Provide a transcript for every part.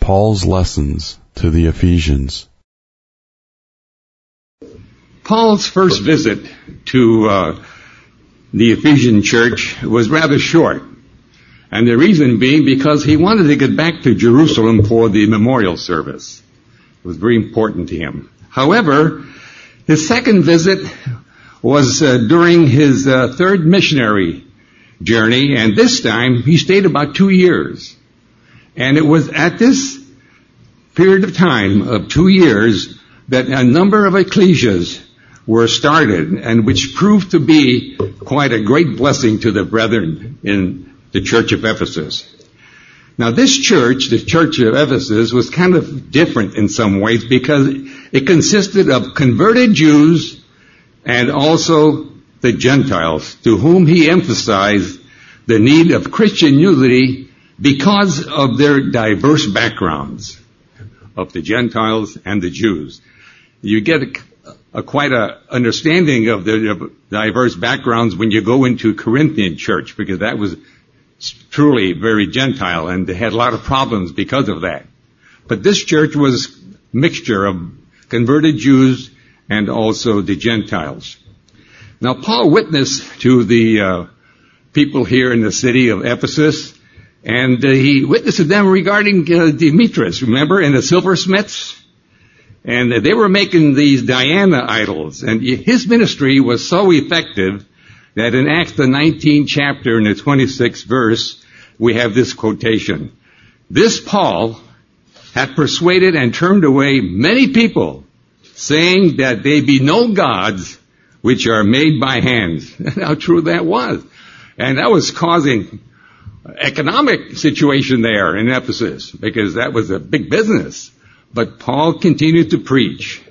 Paul's lessons to the Ephesians. Paul's first visit to the Ephesian church was rather short. And the reason being because he wanted to get back to Jerusalem for the memorial service. It was very important to him. However, his second visit was during his third missionary journey, and this time he stayed about 2 years. And it was at this period of time of 2 years that a number of ecclesias were started, and which proved to be quite a great blessing to the brethren in the church of Ephesus. Now this church, the church of Ephesus, was kind of different in some ways because it consisted of converted Jews and also the Gentiles, to whom he emphasized the need of Christian unity because of their diverse backgrounds, of the Gentiles and the Jews. You get quite a understanding of the diverse backgrounds when you go into Corinthian church, because that was truly very Gentile, and they had a lot of problems because of that. But this church was a mixture of converted Jews and also the Gentiles. Now, Paul witnessed to the people here in the city of Ephesus, and he witnessed to them regarding Demetrius, remember, and the silversmiths? And they were making these Diana idols, and his ministry was so effective that in Acts the 19th chapter in the 26th verse, we have this quotation. This Paul had persuaded and turned away many people, saying that they be no gods which are made by hands. How true that was. And that was causing economic situation there in Ephesus, because that was a big business. But Paul continued to preach.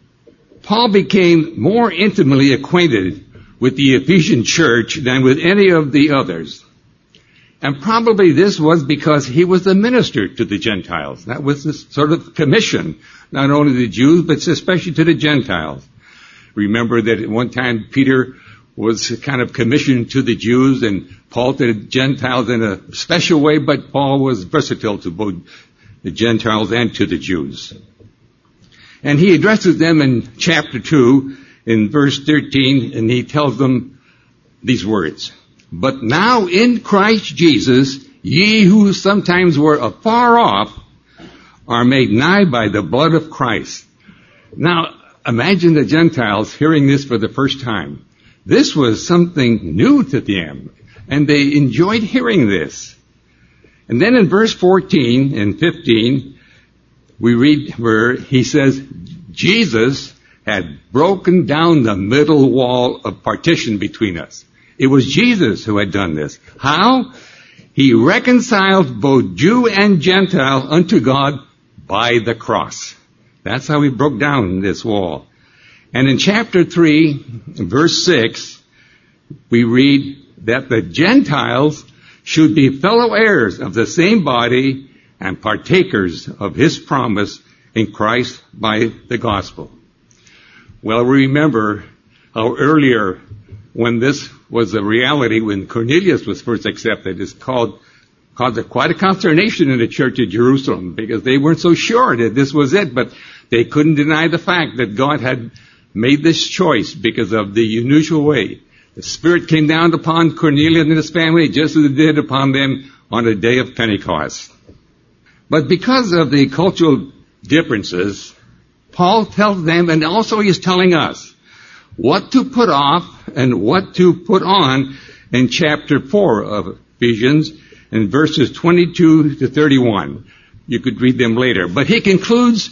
Paul became more intimately acquainted with the Ephesian church than with any of the others. And probably this was because he was the minister to the Gentiles. That was the sort of commission, not only the Jews, but especially to the Gentiles. Remember that at one time Peter was kind of commissioned to the Jews and Paul to the Gentiles in a special way, but Paul was versatile to both the Gentiles and to the Jews. And he addresses them in chapter 2, in verse 13, and he tells them these words. But now in Christ Jesus, ye who sometimes were afar off are made nigh by the blood of Christ. Now, imagine the Gentiles hearing this for the first time. This was something new to them, and they enjoyed hearing this. And then in verse 14 and 15, we read where he says, Jesus had broken down the middle wall of partition between us. It was Jesus who had done this. How? He reconciled both Jew and Gentile unto God by the cross. That's how he broke down this wall. And in chapter 3, verse 6, we read that the Gentiles should be fellow heirs of the same body and partakers of his promise in Christ by the gospel. Well, remember how earlier, when this was a reality, when Cornelius was first accepted, it caused quite a consternation in the church of Jerusalem, because they weren't so sure that this was it, but they couldn't deny the fact that God had made this choice because of the unusual way. The Spirit came down upon Cornelius and his family just as it did upon them on the day of Pentecost. But because of the cultural differences, Paul tells them, and also he's telling us, what to put off and what to put on in chapter 4 of Ephesians in verses 22 to 31. You could read them later. But he concludes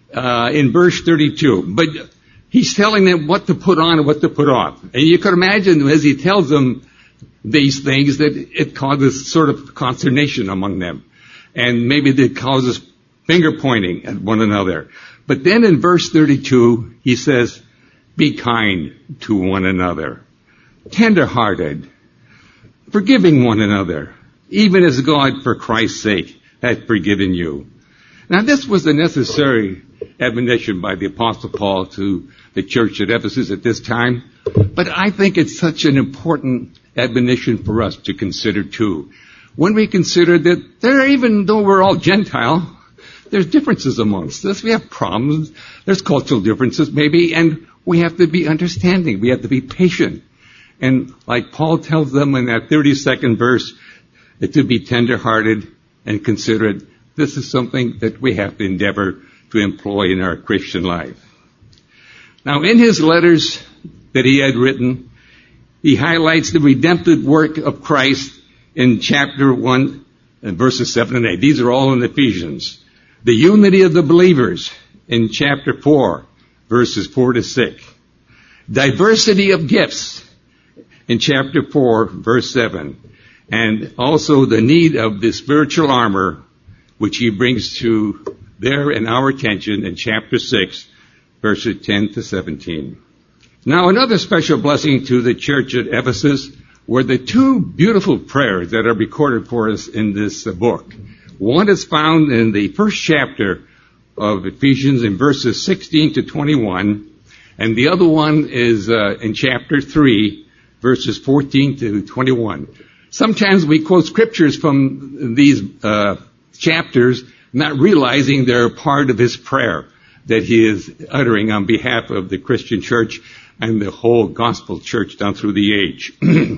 in verse 32. But he's telling them what to put on and what to put off. And you could imagine as he tells them these things that it causes sort of consternation among them. And maybe it causes finger pointing at one another. But then in verse 32, he says, be kind to one another, tender-hearted, forgiving one another, even as God, for Christ's sake, hath forgiven you. Now, this was a necessary admonition by the Apostle Paul to the church at Ephesus at this time, but I think it's such an important admonition for us to consider too. When we consider that even though we're all Gentile, there's differences amongst us. We have problems. There's cultural differences maybe, and we have to be understanding. We have to be patient. And like Paul tells them in that 32nd verse, to be tender-hearted and considerate. This is something that we have to endeavor to employ in our Christian life. Now, in his letters that he had written, he highlights the redemptive work of Christ in chapter 1, verses 7 and 8. These are all in Ephesians. The unity of the believers in chapter 4, verses 4 to 6. Diversity of gifts in chapter 4, verse 7. And also the need of the spiritual armor, which he brings to their and our attention in chapter 6, verses 10 to 17. Now, another special blessing to the church at Ephesus were the two beautiful prayers that are recorded for us in this book. One is found in the first chapter of Ephesians in verses 16 to 21, and the other one is in chapter 3, verses 14 to 21. Sometimes we quote scriptures from these chapters, not realizing they're part of his prayer that he is uttering on behalf of the Christian church and the whole gospel church down through the age.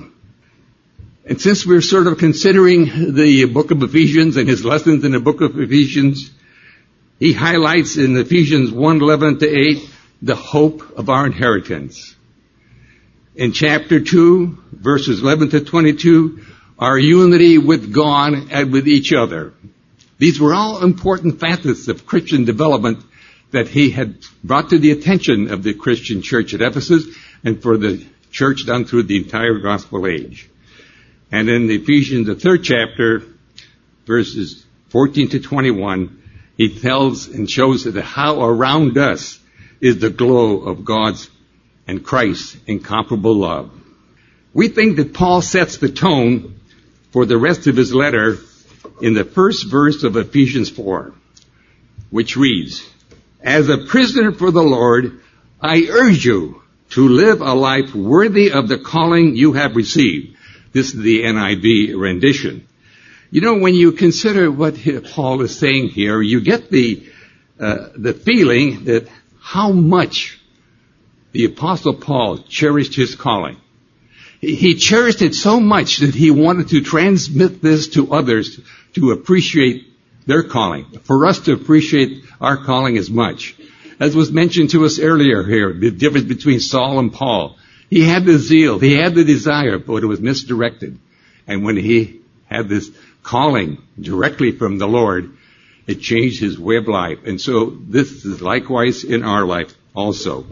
And since we're sort of considering the book of Ephesians and his lessons in the book of Ephesians, he highlights in Ephesians 1:11 to 8 the hope of our inheritance. In chapter 2, verses 11 to 22, our unity with God and with each other. These were all important facets of Christian development that he had brought to the attention of the Christian church at Ephesus and for the church down through the entire gospel age. And in Ephesians, the 3rd chapter, verses 14 to 21, he tells and shows that how around us is the glow of God's and Christ's incomparable love. We think that Paul sets the tone for the rest of his letter in the first verse of Ephesians 4, which reads, "As a prisoner for the Lord, I urge you to live a life worthy of the calling you have received." This is the NIV rendition. You know, when you consider what Paul is saying here, you get the feeling that how much the Apostle Paul cherished his calling. He cherished it so much that he wanted to transmit this to others to appreciate their calling, for us to appreciate our calling as much. As was mentioned to us earlier here, the difference between Saul and Paul. He had the zeal, he had the desire, but it was misdirected. And when he had this calling directly from the Lord, it changed his way of life. And so this is likewise in our life also.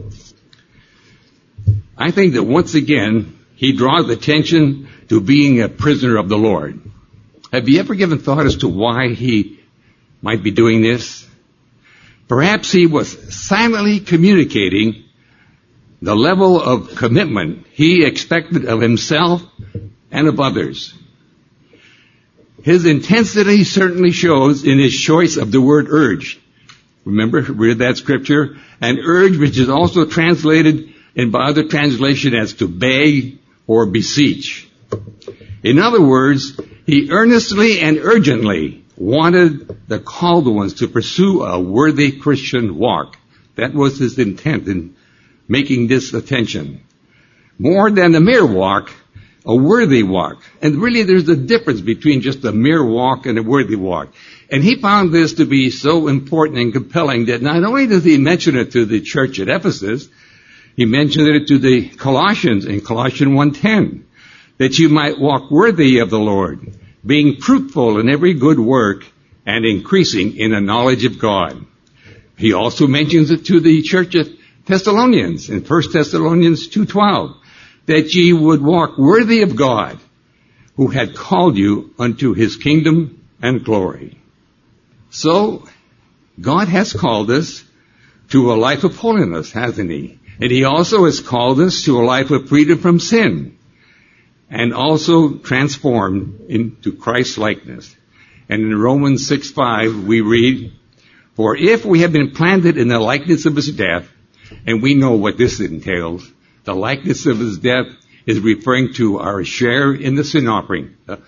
I think that once again, he draws attention to being a prisoner of the Lord. Have you ever given thought as to why he might be doing this? Perhaps he was silently communicating the level of commitment he expected of himself and of others. His intensity certainly shows in his choice of the word urge. Remember, read that scripture? And urge, which is also translated in by other translation as to beg or beseech. In other words, he earnestly and urgently wanted the called ones to pursue a worthy Christian walk. That was his intent in making this attention. More than a mere walk, a worthy walk. And really there's a difference between just a mere walk and a worthy walk. And he found this to be so important and compelling that not only does he mention it to the church at Ephesus, he mentioned it to the Colossians in Colossians 1:10, that you might walk worthy of the Lord, being fruitful in every good work and increasing in the knowledge of God. He also mentions it to the church at Thessalonians in 1 Thessalonians 2:12, that ye would walk worthy of God, who had called you unto his kingdom and glory. So, God has called us to a life of holiness, hasn't he? And he also has called us to a life of freedom from sin, and also transformed into Christ's likeness. And in Romans 6:5 we read, "For if we have been planted in the likeness of his death," and we know what this entails, the likeness of his death is referring to our share in the sin offering,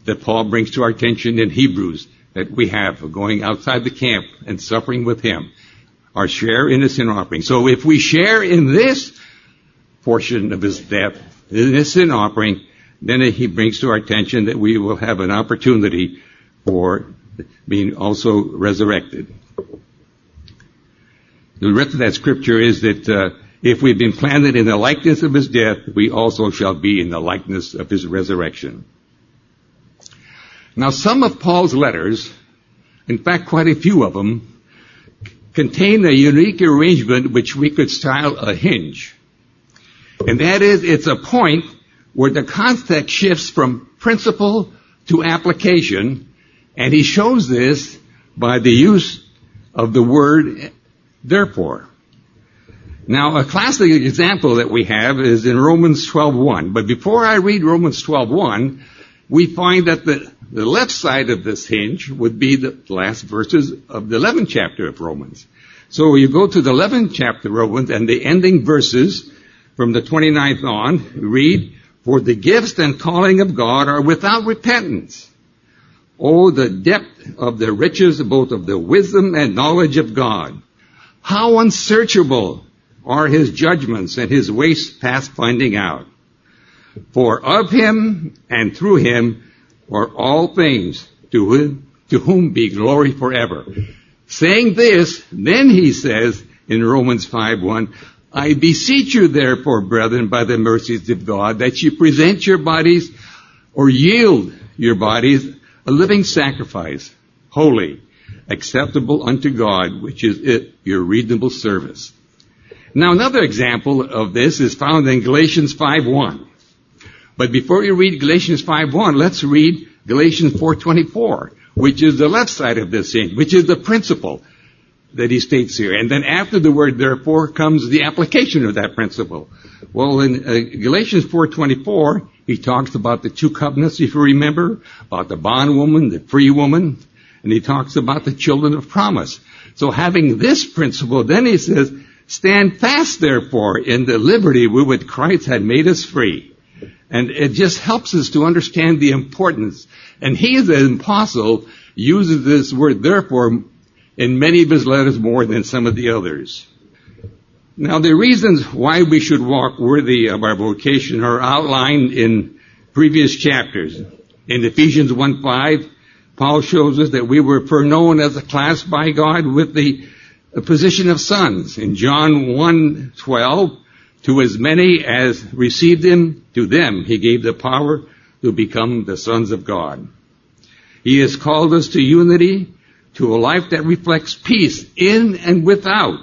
that Paul brings to our attention in Hebrews that we have of going outside the camp and suffering with him, our share in the sin offering. So if we share in this portion of his death, in this sin offering, then he brings to our attention that we will have an opportunity for being also resurrected. The rest of that scripture is that if we've been planted in the likeness of his death, we also shall be in the likeness of his resurrection. Now, some of Paul's letters, in fact, quite a few of them, contain a unique arrangement which we could style a hinge. And that is, it's a point where the context shifts from principle to application, and he shows this by the use of the word therefore. Now, a classic example that we have is in Romans 12:1. But before I read Romans 12:1, we find that the left side of this hinge would be the last verses of the 11th chapter of Romans. So you go to the 11th chapter of Romans, and the ending verses from the 29th on read, "For the gifts and calling of God are without repentance. Oh, the depth of the riches both of the wisdom and knowledge of God. How unsearchable are his judgments and his ways past finding out. For of him and through him are all things, to whom be glory forever." Saying this, then he says in Romans 5:1, "I beseech you therefore, brethren, by the mercies of God, that you present your bodies or yield your bodies a living sacrifice, holy, acceptable unto God, which is your reasonable service." Now, another example of this is found in Galatians 5:1. But before you read Galatians 5:1, let's read Galatians 4:24, which is the left side of this thing, which is the principle that he states here. And then after the word therefore comes the application of that principle. Well, in Galatians 4:24, he talks about the two covenants, if you remember, about the bondwoman, the free woman, and he talks about the children of promise. So having this principle, then he says, "Stand fast, therefore, in the liberty with which Christ had made us free." And it just helps us to understand the importance. And he, as an apostle, uses this word therefore in many of his letters more than some of the others. Now, the reasons why we should walk worthy of our vocation are outlined in previous chapters. In Ephesians 1:5, Paul shows us that we were foreknown as a class by God with the position of sons. In John 1:12, to as many as received him, to them he gave the power to become the sons of God. He has called us to unity, to a life that reflects peace in and without.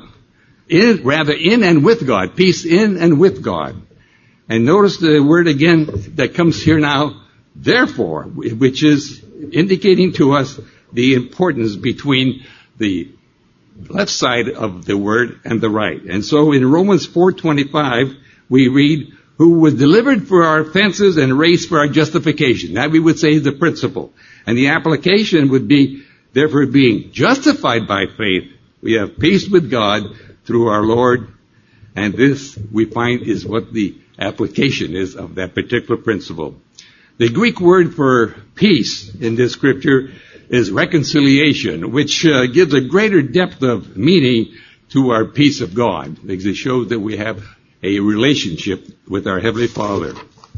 In and with God. Peace in and with God. And notice the word again that comes here now, therefore, which is indicating to us the importance between the left side of the word and the right. And so in Romans 4:25, we read, "Who was delivered for our offenses and raised for our justification." That we would say is the principle. And the application would be, therefore, being justified by faith, we have peace with God through our Lord. And this, we find, is what the application is of that particular principle. The Greek word for peace in this scripture is reconciliation, which gives a greater depth of meaning to our peace of God, because it shows that we have a relationship with our Heavenly Father.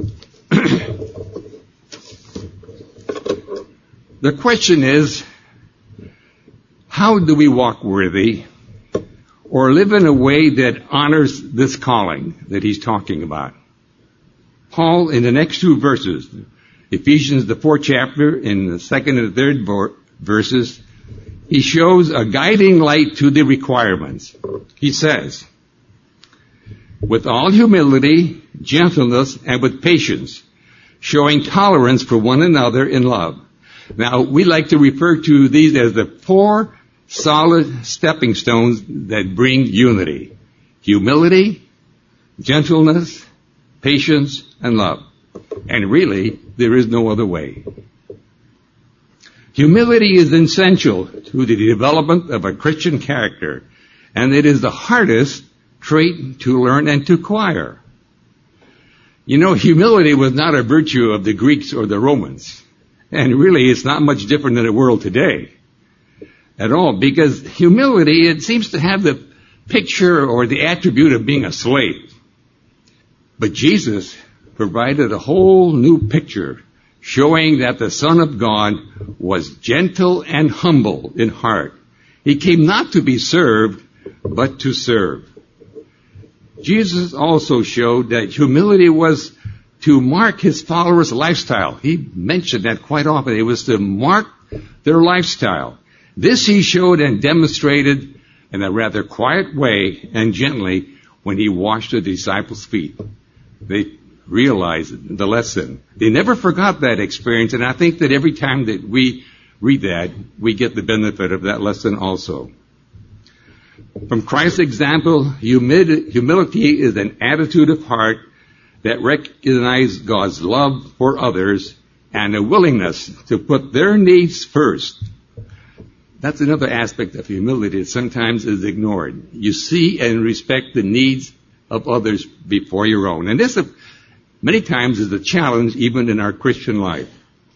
The question is, how do we walk worthy or live in a way that honors this calling that he's talking about? Paul, in the next two verses, Ephesians, the 4th chapter, in the 2nd and 3rd verses, he shows a guiding light to the requirements. He says, "With all humility, gentleness, and with patience, showing tolerance for one another in love." Now, we like to refer to these as the 4 solid stepping stones that bring unity. Humility, gentleness, patience, and love. And really, there is no other way. Humility is essential to the development of a Christian character, and it is the hardest trait to learn and to acquire. You know, humility was not a virtue of the Greeks or the Romans. And really, it's not much different than the world today at all, because humility, it seems to have the picture or the attribute of being a slave. But Jesus provided a whole new picture, showing that the Son of God was gentle and humble in heart. He came not to be served, but to serve. Jesus also showed that humility was to mark his followers' lifestyle. He mentioned that quite often. It was to mark their lifestyle. This he showed and demonstrated in a rather quiet way and gently when he washed the disciples' feet. They realized the lesson. They never forgot that experience, and I think that every time that we read that, we get the benefit of that lesson also. From Christ's example, humility is an attitude of heart that recognizes God's love for others and a willingness to put their needs first. That's another aspect of humility that sometimes is ignored. You see and respect the needs of others before your own. And this many times is a challenge even in our Christian life.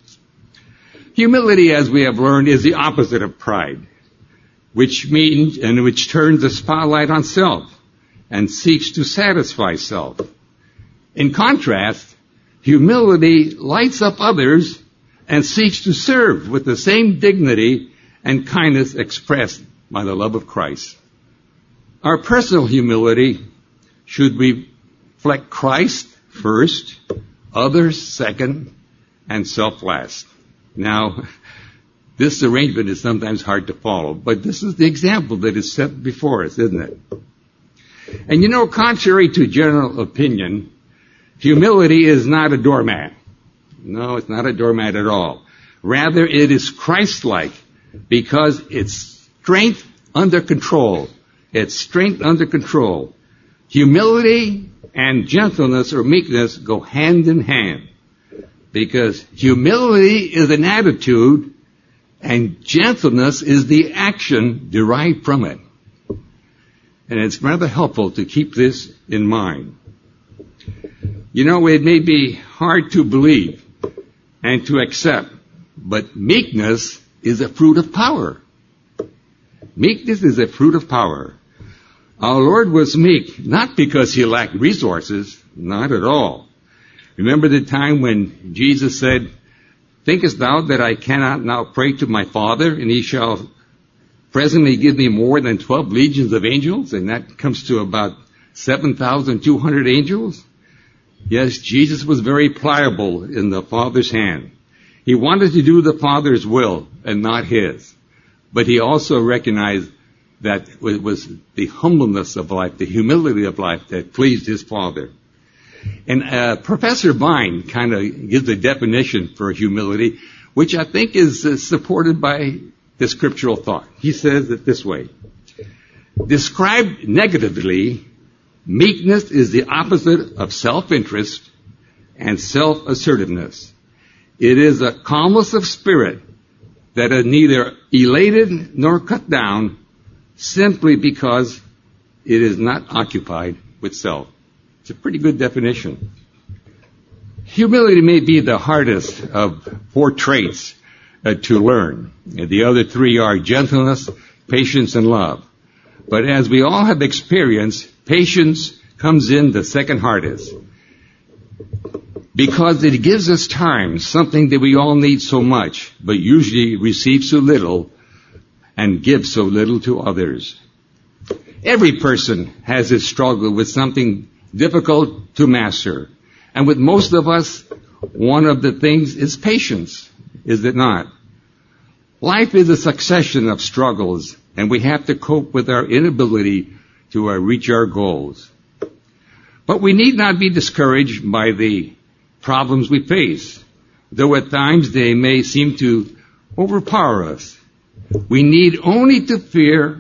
Humility, as we have learned, is the opposite of pride, which turns the spotlight on self and seeks to satisfy self. In contrast, humility lights up others and seeks to serve with the same dignity and kindness expressed by the love of Christ. Our personal humility should reflect Christ first, others second, and self last. Now, this arrangement is sometimes hard to follow, but this is the example that is set before us, isn't it? And you know, contrary to general opinion, humility is not a doormat. No, it's not a doormat at all. Rather, it is Christ-like, because it's strength under control. It's strength under control. Humility and gentleness or meekness go hand in hand, because humility is an attitude and gentleness is the action derived from it. And it's rather helpful to keep this in mind. You know, it may be hard to believe and to accept, but meekness is a fruit of power. Meekness is a fruit of power. Our Lord was meek, not because he lacked resources, not at all. Remember the time when Jesus said, "Thinkest thou that I cannot now pray to my Father, and he shall presently give me more than 12 legions of angels?" And that comes to about 7,200 angels. Yes, Jesus was very pliable in the Father's hand. He wanted to do the Father's will and not his. But he also recognized that it was the humbleness of life, the humility of life that pleased his Father. And Professor Vine kind of gives a definition for humility, which I think is supported by the scriptural thought. He says it this way: described negatively, meekness is the opposite of self-interest and self-assertiveness. It is a calmness of spirit that is neither elated nor cut down, simply because it is not occupied with self. It's a pretty good definition. Humility may be the hardest of 4 traits to learn. The other 3 are gentleness, patience, and love. But as we all have experienced, patience comes in the second hardest, because it gives us time, something that we all need so much, but usually receive so little and give so little to others. Every person has a struggle with something difficult to master. And with most of us, one of the things is patience, is it not? Life is a succession of struggles, and we have to cope with our inability to reach our goals. But we need not be discouraged by the problems we face, though at times they may seem to overpower us. We need only to fear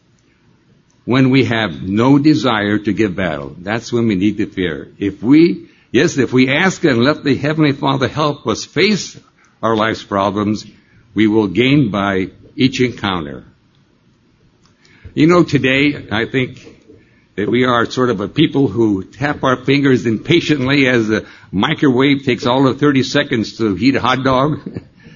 when we have no desire to give battle. That's when we need to fear. If we ask and let the Heavenly Father help us face our life's problems, we will gain by each encounter. You know, today, I think that we are sort of a people who tap our fingers impatiently as the microwave takes all of 30 seconds to heat a hot dog.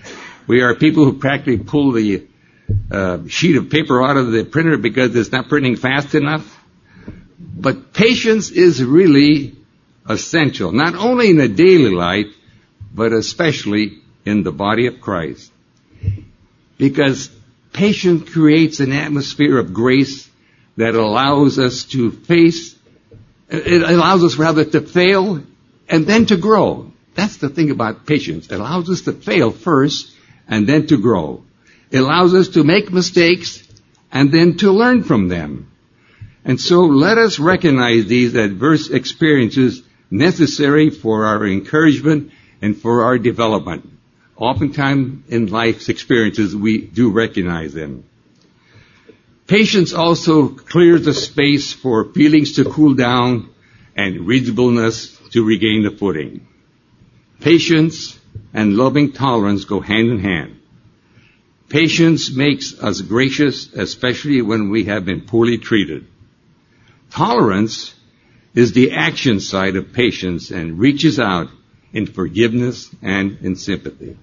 We are people who practically pull the sheet of paper out of the printer because it's not printing fast enough. But patience is really essential, not only in the daily life, but especially in the body of Christ. Because patience creates an atmosphere of grace that allows us to to fail and then to grow. That's the thing about patience. It allows us to fail first and then to grow. It allows us to make mistakes and then to learn from them. And so let us recognize these adverse experiences necessary for our encouragement and for our development. Oftentimes in life's experiences, we do recognize them. Patience also clears the space for feelings to cool down and reasonableness to regain the footing. Patience and loving tolerance go hand in hand. Patience makes us gracious, especially when we have been poorly treated. Tolerance is the action side of patience and reaches out in forgiveness and in sympathy.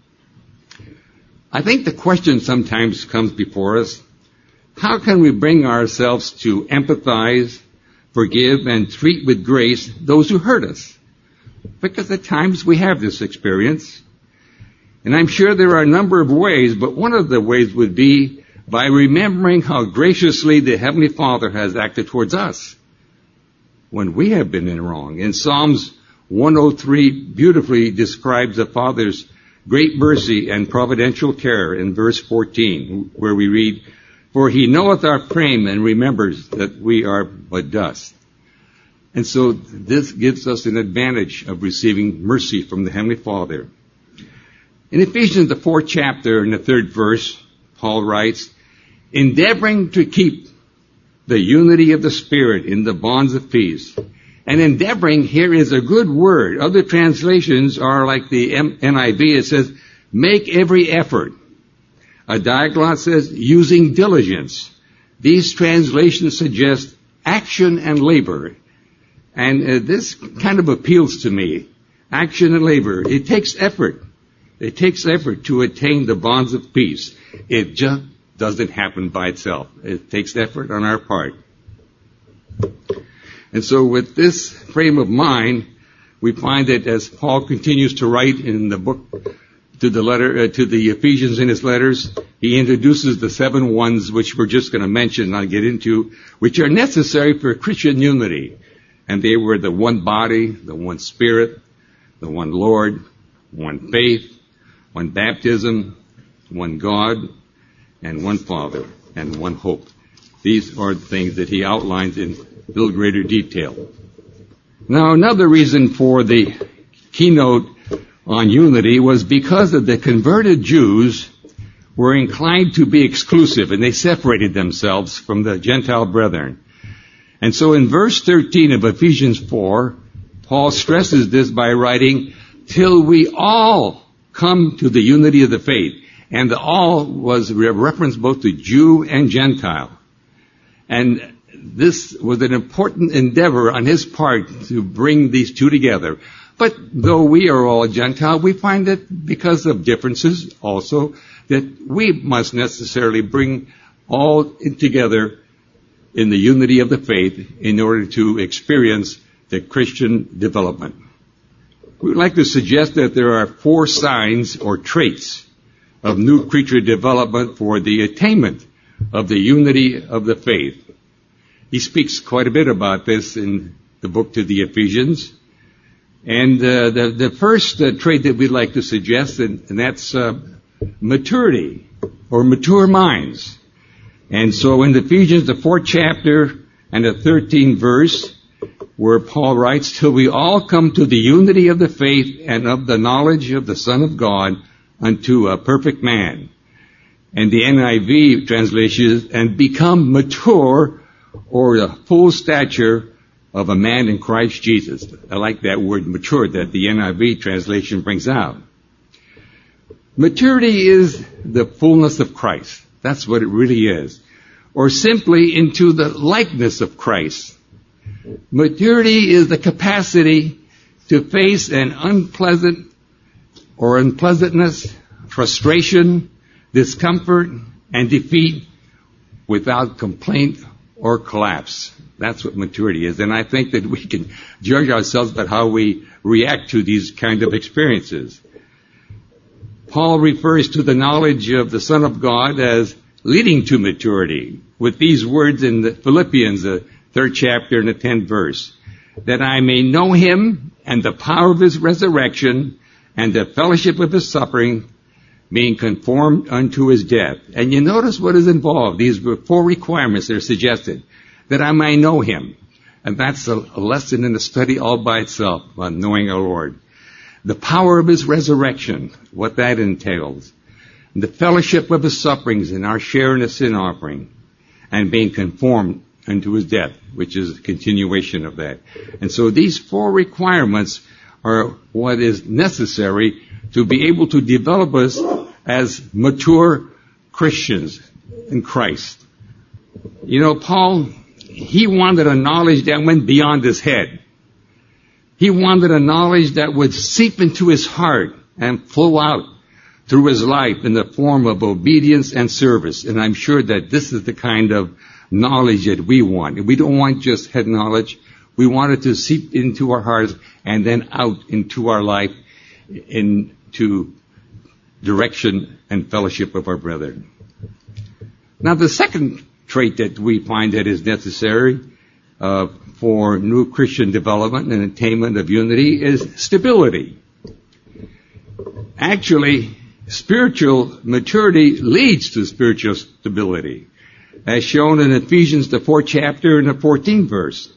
I think the question sometimes comes before us, how can we bring ourselves to empathize, forgive, and treat with grace those who hurt us? Because at times we have this experience. And I'm sure there are a number of ways, but one of the ways would be by remembering how graciously the Heavenly Father has acted towards us when we have been in wrong. In Psalms 103 beautifully describes the Father's great mercy and providential care in verse 14, where we read, "For he knoweth our frame and remembers that we are but dust." And so this gives us an advantage of receiving mercy from the Heavenly Father. In Ephesians, the 4th chapter, in the 3rd verse, Paul writes, "Endeavoring to keep the unity of the Spirit in the bonds of peace." And endeavoring here is a good word. Other translations are like the NIV. It says, make every effort. A Diaglott says, using diligence. These translations suggest action and labor. And this kind of appeals to me. Action and labor. It takes effort. It takes effort to attain the bonds of peace. It just doesn't happen by itself. It takes effort on our part. And so with this frame of mind, we find that as Paul continues to write in the book to the Ephesians in his letters, he introduces the 7 ones which we're just going to mention and I'll get into, which are necessary for Christian unity. And they were the one body, the one Spirit, the one Lord, one faith, one baptism, one God, and one Father, and one hope. These are the things that he outlines in a little greater detail. Now, another reason for the keynote on unity was because of the converted Jews were inclined to be exclusive, and they separated themselves from the Gentile brethren. And so in verse 13 of Ephesians 4, Paul stresses this by writing, "Till we all come to the unity of the faith." And the all was a reference both to Jew and Gentile. And this was an important endeavor on his part to bring these two together. But though we are all Gentile, we find that because of differences also, that we must necessarily bring all together in the unity of the faith in order to experience the Christian development. We would like to suggest that there are 4 signs or traits of new creature development for the attainment of the unity of the faith. He speaks quite a bit about this in the book to the Ephesians. And the first trait that we'd like to suggest, and that's maturity or mature minds. And so in Ephesians, the 4th chapter and the 13th verse, where Paul writes, "Till we all come to the unity of the faith and of the knowledge of the Son of God unto a perfect man." And the NIV translation is, "and become mature or the full stature of a man in Christ Jesus." I like that word mature that the NIV translation brings out. Maturity is the fullness of Christ. That's what it really is. Or simply into the likeness of Christ. Maturity is the capacity to face an unpleasantness frustration, discomfort, and defeat without complaint or collapse. That's what maturity is. And I think that we can judge ourselves by how we react to these kind of experiences. Paul refers to the knowledge of the Son of God as leading to maturity with these words in the Philippians, the 3rd chapter and the 10th verse, that I may know him and the power of his resurrection and the fellowship of his suffering, being conformed unto his death. And you notice what is involved. These were 4 requirements that are suggested. That I may know him. And that's a lesson in the study all by itself on knowing our Lord. The power of his resurrection, what that entails. And the fellowship of his sufferings and our share in the sin offering. And being conformed unto his death, which is a continuation of that. And so these 4 requirements are what is necessary to be able to develop us as mature Christians in Christ. You know, Paul, he wanted a knowledge that went beyond his head. He wanted a knowledge that would seep into his heart and flow out through his life in the form of obedience and service. And I'm sure that this is the kind of knowledge that we want. We don't want just head knowledge. We want it to seep into our hearts and then out into our life into direction and fellowship of our brethren. Now, the second trait that we find that is necessary for new Christian development and attainment of unity is stability. Actually, spiritual maturity leads to spiritual stability, as shown in Ephesians, the 4th chapter and the 14th verse.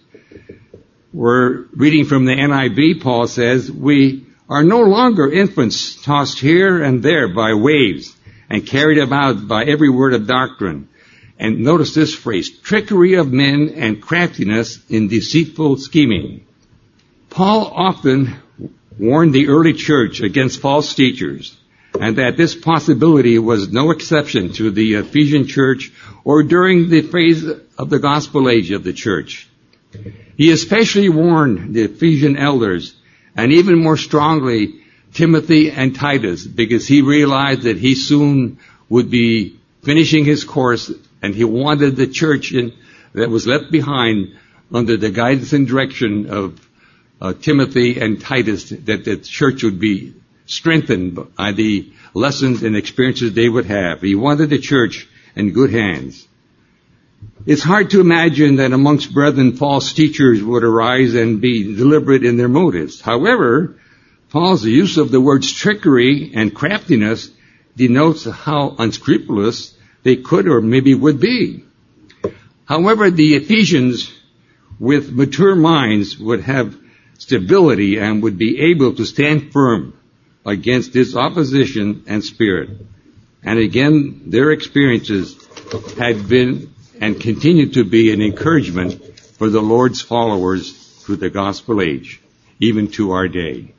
We're reading from the NIV. Paul says, we are no longer infants tossed here and there by waves and carried about by every word of doctrine. And notice this phrase, trickery of men and craftiness in deceitful scheming. Paul often warned the early church against false teachers, and that this possibility was no exception to the Ephesian church or during the phase of the gospel age of the church. He especially warned the Ephesian elders, and even more strongly Timothy and Titus, because he realized that he soon would be finishing his course, and he wanted the church that was left behind under the guidance and direction of Timothy and Titus, that the church would be strengthened by the lessons and experiences they would have. He wanted the church in good hands. It's hard to imagine that amongst brethren false teachers would arise and be deliberate in their motives. However, Paul's use of the words trickery and craftiness denotes how unscrupulous they could or maybe would be. However, the Ephesians with mature minds would have stability and would be able to stand firm against this opposition and spirit. And again, their experiences had been and continue to be an encouragement for the Lord's followers through the gospel age, even to our day.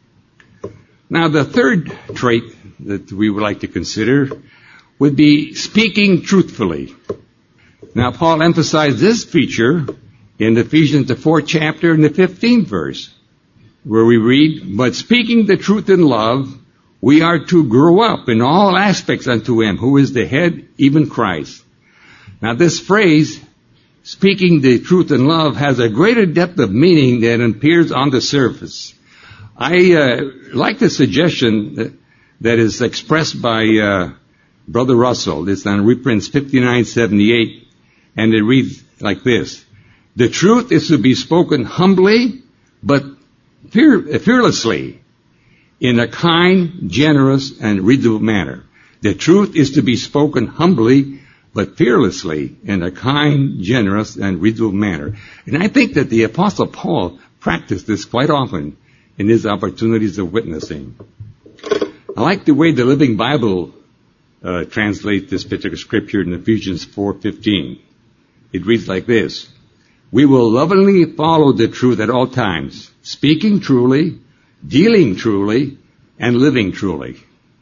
Now, the third trait that we would like to consider would be speaking truthfully. Now, Paul emphasized this feature in Ephesians, the 4th chapter and the 15th verse, where we read, but speaking the truth in love, we are to grow up in all aspects unto him, who is the head, even Christ. Now, this phrase, speaking the truth in love, has a greater depth of meaning than appears on the surface. I like the suggestion that is expressed by Brother Russell. It's on reprints 5978, and it reads like this. The truth is to be spoken humbly, but fearlessly, in a kind, generous, and reasonable manner. The truth is to be spoken humbly, but fearlessly, in a kind, generous, and reasonable manner. And I think that the Apostle Paul practiced this quite often in his opportunities of witnessing. I like the way the Living Bible translates this particular scripture in Ephesians 4:15. It reads like this. We will lovingly follow the truth at all times, speaking truly, dealing truly, and living truly.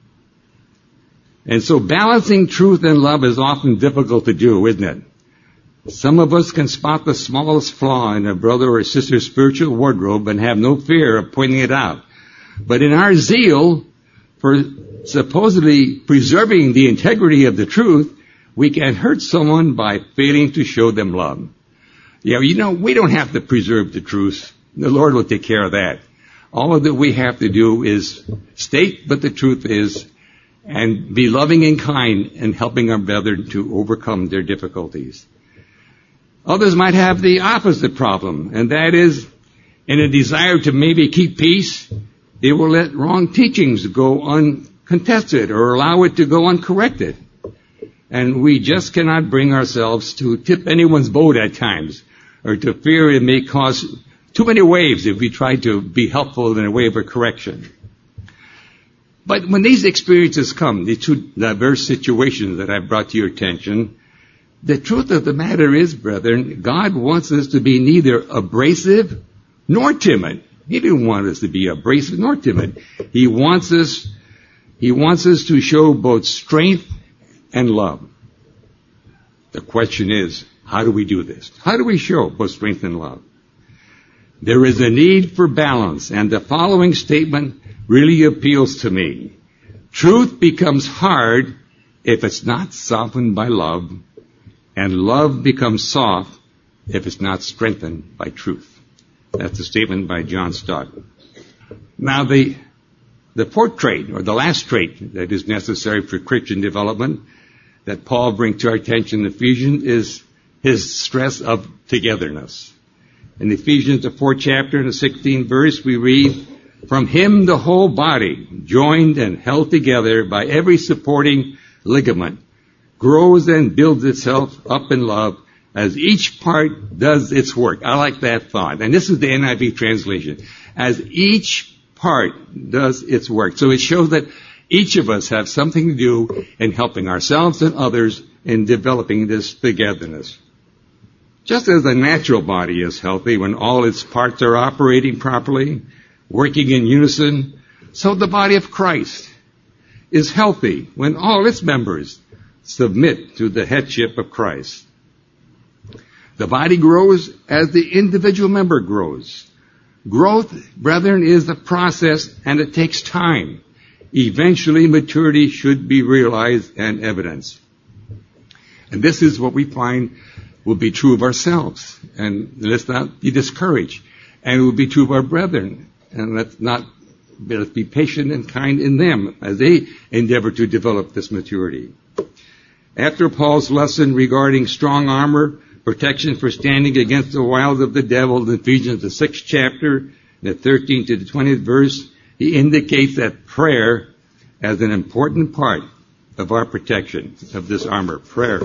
And so balancing truth and love is often difficult to do, isn't it? Some of us can spot the smallest flaw in a brother or sister's spiritual wardrobe and have no fear of pointing it out. But in our zeal for supposedly preserving the integrity of the truth, we can hurt someone by failing to show them love. Yeah, we don't have to preserve the truth. The Lord will take care of that. All that we have to do is state what the truth is and be loving and kind and helping our brethren to overcome their difficulties. Others might have the opposite problem, and that is, in a desire to maybe keep peace, they will let wrong teachings go uncontested or allow it to go uncorrected. And we just cannot bring ourselves to tip anyone's boat at times, or to fear it may cause too many waves if we try to be helpful in a way of a correction. But when these experiences come, the two diverse situations that I've brought to your attention, the truth of the matter is, brethren, God wants us to be neither abrasive nor timid. He didn't want us to be abrasive nor timid. He wants us to show both strength and love. The question is, how do we do this? How do we show both strength and love? There is a need for balance, and the following statement really appeals to me. Truth becomes hard if it's not softened by love, and love becomes soft if it's not strengthened by truth. That's a statement by John Stott. Now, the fourth trait, or the last trait that is necessary for Christian development that Paul brings to our attention in Ephesians is his stress of togetherness. In Ephesians, the 4th chapter and the 16th verse, we read, "From him the whole body, joined and held together by every supporting ligament, grows and builds itself up in love as each part does its work." I like that thought. And this is the NIV translation. As each part does its work. So it shows that each of us have something to do in helping ourselves and others in developing this togetherness. Just as the natural body is healthy when all its parts are operating properly, working in unison, so the body of Christ is healthy when all its members submit to the headship of Christ. The body grows as the individual member grows. Growth, brethren, is a process, and it takes time. Eventually, maturity should be realized and evidenced. And this is what we find will be true of ourselves. And let's not be discouraged. And it will be true of our brethren. And let's be patient and kind in them as they endeavor to develop this maturity. After Paul's lesson regarding strong armor, protection for standing against the wiles of the devil in Ephesians, the 6th chapter, the 13th to the 20th verse, he indicates that prayer as an important part of our protection of this armor. Prayer.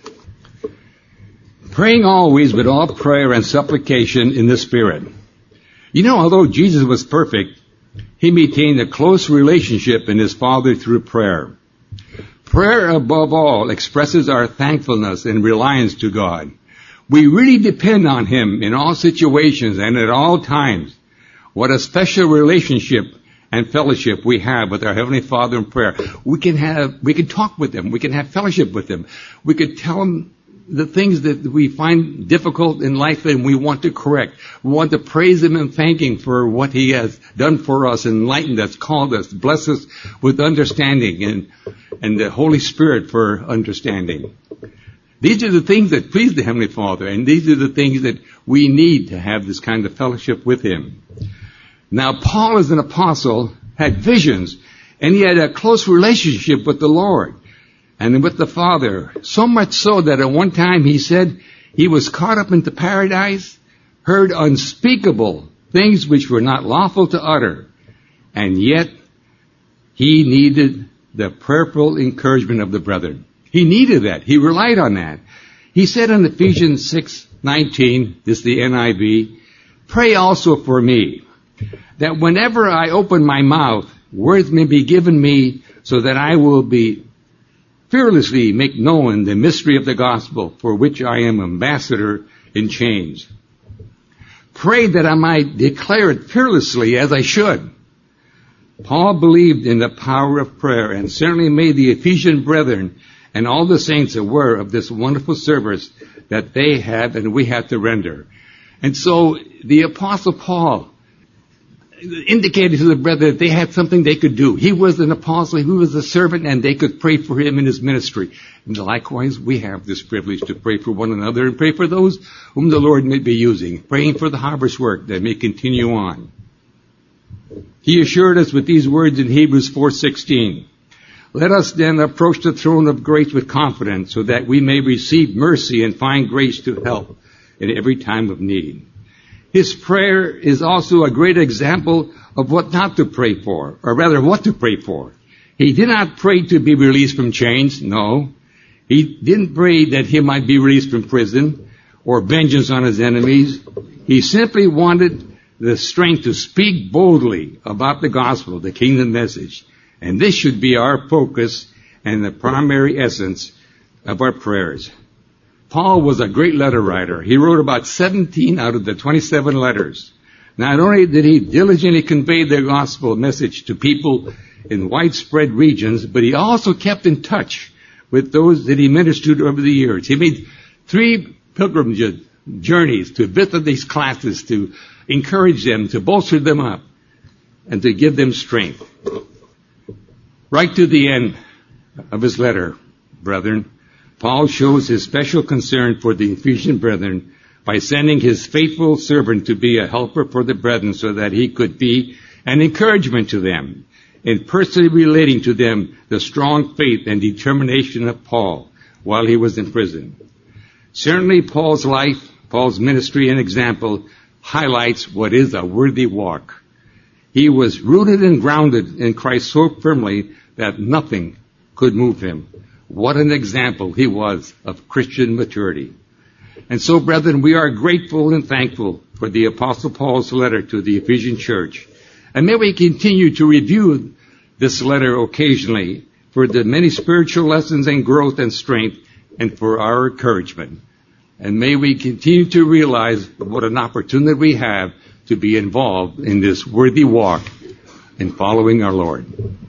Praying always with all prayer and supplication in the Spirit. Although Jesus was perfect, he maintained a close relationship in his Father through prayer. Prayer, above all, expresses our thankfulness and reliance to God. We really depend on him in all situations and at all times. What a special relationship and fellowship we have with our Heavenly Father in prayer. We can talk with him. We can have fellowship with him. We could tell him the things that we find difficult in life and we want to correct. We want to praise him and thank him for what he has done for us, enlightened us, called us, blessed us with understanding and the Holy Spirit for understanding. These are the things that please the Heavenly Father, and these are the things that we need to have this kind of fellowship with him. Now, Paul, as an apostle, had visions, and he had a close relationship with the Lord and with the Father, so much so that at one time he said he was caught up into paradise, heard unspeakable things which were not lawful to utter, and yet he needed the prayerful encouragement of the brethren. He needed that. He relied on that. He said in Ephesians 6:19, this is the NIV, "Pray also for me, that whenever I open my mouth, words may be given me, so that I will be fearlessly make known the mystery of the gospel, for which I am ambassador in chains." Pray that I might declare it fearlessly as I should. Paul believed in the power of prayer, and certainly made the Ephesian brethren and all the saints aware of this wonderful service that they have and we have to render. And so the Apostle Paul indicated to the brethren that they had something they could do. He was an apostle, he was a servant, and they could pray for him in his ministry. And likewise, we have this privilege to pray for one another and pray for those whom the Lord may be using, praying for the harvest work that may continue on. He assured us with these words in Hebrews 4:16, "Let us then approach the throne of grace with confidence, so that we may receive mercy and find grace to help in every time of need." His prayer is also a great example of what not to pray for, or rather what to pray for. He did not pray to be released from chains, no. He didn't pray that he might be released from prison or vengeance on his enemies. He simply wanted the strength to speak boldly about the gospel, the kingdom message. And this should be our focus and the primary essence of our prayers. Paul was a great letter writer. He wrote about 17 out of the 27 letters. Not only did he diligently convey the gospel message to people in widespread regions, but he also kept in touch with those that he ministered over the years. He made 3 pilgrimage journeys to visit these classes, to encourage them, to bolster them up, and to give them strength. Right to the end of his letter, brethren, Paul shows his special concern for the Ephesian brethren by sending his faithful servant to be a helper for the brethren so that he could be an encouragement to them in personally relating to them the strong faith and determination of Paul while he was in prison. Certainly Paul's life, Paul's ministry and example highlights what is a worthy walk. He was rooted and grounded in Christ so firmly that nothing could move him. What an example he was of Christian maturity. And so, brethren, we are grateful and thankful for the Apostle Paul's letter to the Ephesian church. And may we continue to review this letter occasionally for the many spiritual lessons and growth and strength and for our encouragement. And may we continue to realize what an opportunity we have to be involved in this worthy walk in following our Lord.